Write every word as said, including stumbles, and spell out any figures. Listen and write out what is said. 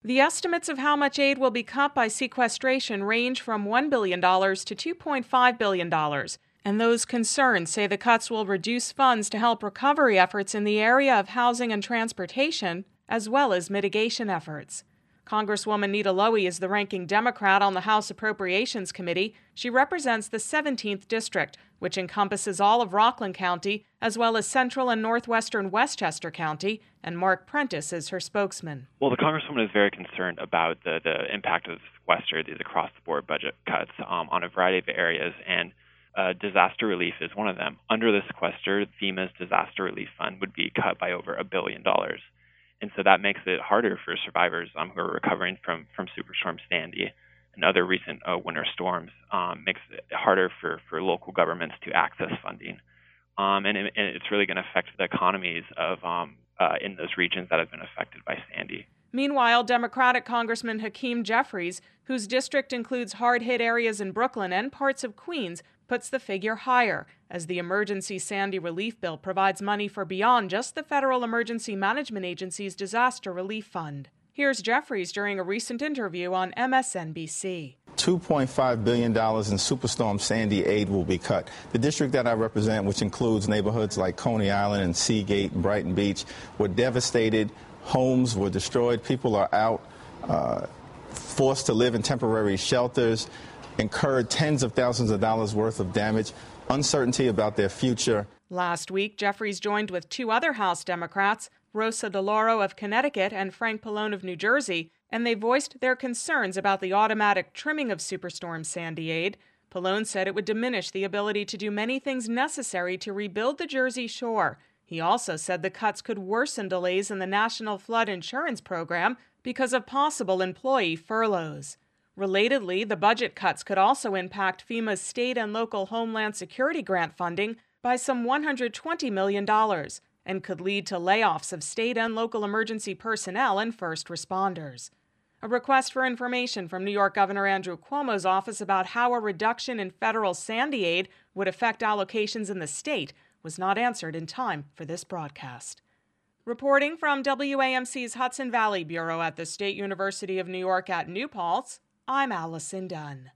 The estimates of how much aid will be cut by sequestration range from one billion dollars to two point five billion dollars, and those concerned say the cuts will reduce funds to help recovery efforts in the area of housing and transportation, as well as mitigation efforts. Congresswoman Nita Lowey is the ranking Democrat on the House Appropriations Committee. She represents the seventeenth District, which encompasses all of Rockland County, as well as central and northwestern Westchester County, and Mark Prentice is her spokesman. Well, the Congresswoman is very concerned about the, the impact of the sequester, these across-the-board budget cuts um, on a variety of areas, and uh, disaster relief is one of them. Under the sequester, FEMA's disaster relief fund would be cut by over a billion dollars. And so that makes it harder for survivors um, who are recovering from, from Superstorm Sandy and other recent uh, winter storms. Um, makes it harder for, for local governments to access funding. Um, and, it, and it's really going to affect the economies of um, uh, in those regions that have been affected by Sandy. Meanwhile, Democratic Congressman Hakeem Jeffries, whose district includes hard-hit areas in Brooklyn and parts of Queens, puts the figure higher, as the emergency Sandy relief bill provides money for beyond just the Federal Emergency Management Agency's Disaster Relief Fund. Here's Jeffries during a recent interview on M S N B C. two point five billion dollars in Superstorm Sandy aid will be cut. The district that I represent, which includes neighborhoods like Coney Island and Seagate and Brighton Beach, were devastated. Homes were destroyed. People are out, uh, forced to live in temporary shelters, incurred tens of thousands of dollars worth of damage, uncertainty about their future. Last week, Jeffries joined with two other House Democrats, Rosa DeLauro of Connecticut and Frank Pallone of New Jersey, and they voiced their concerns about the automatic trimming of Superstorm Sandy aid. Pallone said it would diminish the ability to do many things necessary to rebuild the Jersey Shore. He also said the cuts could worsen delays in the National Flood Insurance Program because of possible employee furloughs. Relatedly, the budget cuts could also impact FEMA's state and local Homeland Security grant funding by some one hundred twenty million dollars and could lead to layoffs of state and local emergency personnel and first responders. A request for information from New York Governor Andrew Cuomo's office about how a reduction in federal Sandy aid would affect allocations in the state was not answered in time for this broadcast. Reporting from W A M C's Hudson Valley Bureau at the State University of New York at New Paltz, I'm Allison Dunn.